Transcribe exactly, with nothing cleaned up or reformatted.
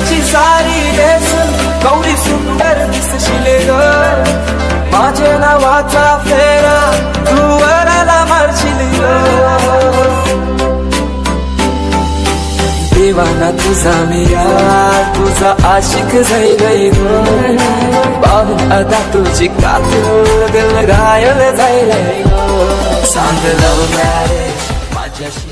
दुनियेची सारी नेसून कवडी सुंदर दिसशील ग माझ्या नावाचा फेरा तू वराला मारशील ग देवाना तुझा मी यार तुझा आशिक झालोय ग पाहून आता तुझी कातूर दिल घायल झालंय ग सांग लव्ह मॅरेज माझ्याशी